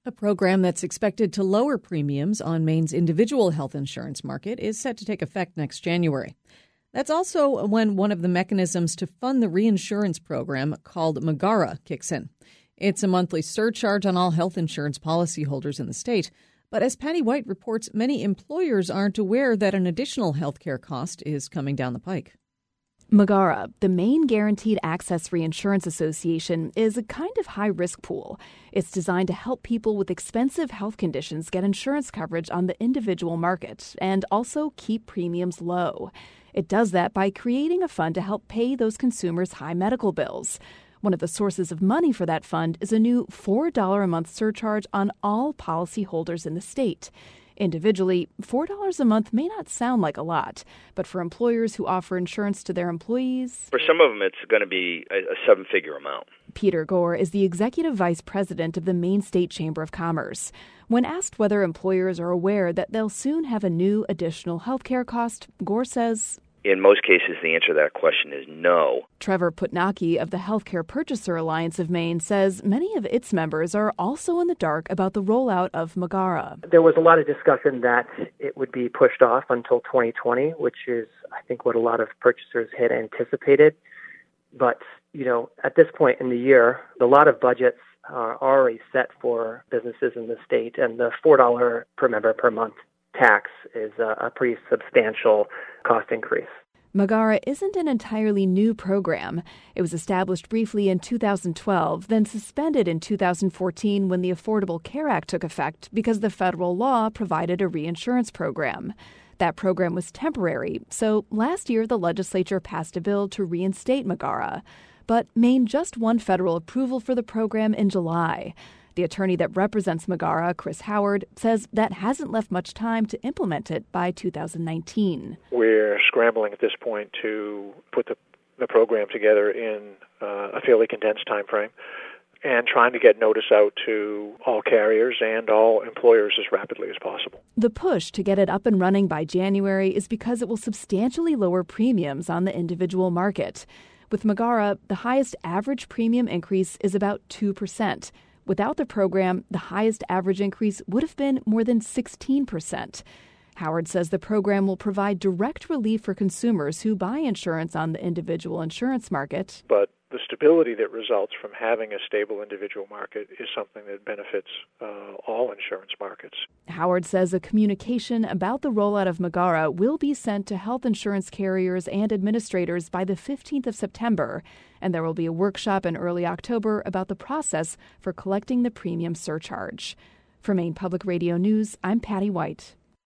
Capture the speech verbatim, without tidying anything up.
A program that's expected to lower premiums on Maine's individual health insurance market is set to take effect next January. That's also when one of the mechanisms to fund the reinsurance program called Magara kicks in. It's a monthly surcharge on all health insurance policyholders in the state. But as Patty White reports, many employers aren't aware that an additional health care cost is coming down the pike. Magara, the Maine Guaranteed Access Reinsurance Association, is a kind of high-risk pool. It's designed to help people with expensive health conditions get insurance coverage on the individual market and also keep premiums low. It does that by creating a fund to help pay those consumers' high medical bills. One of the sources of money for that fund is a new four dollars a month surcharge on all policyholders in the state. Individually, four dollars a month may not sound like a lot, but for employers who offer insurance to their employees... For some of them, it's going to be a, a seven-figure amount. Peter Gore is the executive vice president of the Maine State Chamber of Commerce. When asked whether employers are aware that they'll soon have a new additional health care cost, Gore says... In most cases, the answer to that question is no. Trevor Putnacki of the Healthcare Purchaser Alliance of Maine says many of its members are also in the dark about the rollout of Magara. There was a lot of discussion that it would be pushed off until twenty twenty, which is, I think, what a lot of purchasers had anticipated. But, you know, at this point in the year, a lot of budgets are already set for businesses in the state, and the four dollars per member per month tax is a, a pretty substantial cost increase. Magara isn't an entirely new program. It was established briefly in two thousand twelve, then suspended in two thousand fourteen when the Affordable Care Act took effect because the federal law provided a reinsurance program. That program was temporary, so last year the legislature passed a bill to reinstate Magara. But Maine just won federal approval for the program in July. The attorney that represents Magara, Chris Howard, says that hasn't left much time to implement it by two thousand nineteen. We're scrambling at this point to put the, the program together in uh, a fairly condensed time frame and trying to get notice out to all carriers and all employers as rapidly as possible. The push to get it up and running by January is because it will substantially lower premiums on the individual market. With Magara, the highest average premium increase is about two percent. Without the program, the highest average increase would have been more than sixteen percent. Howard says the program will provide direct relief for consumers who buy insurance on the individual insurance market. But the stability that results from having a stable individual market is something that benefits uh, all insurance markets. Howard says a communication about the rollout of Magara will be sent to health insurance carriers and administrators by the fifteenth of September, and there will be a workshop in early October about the process for collecting the premium surcharge. For Maine Public Radio News, I'm Patty White.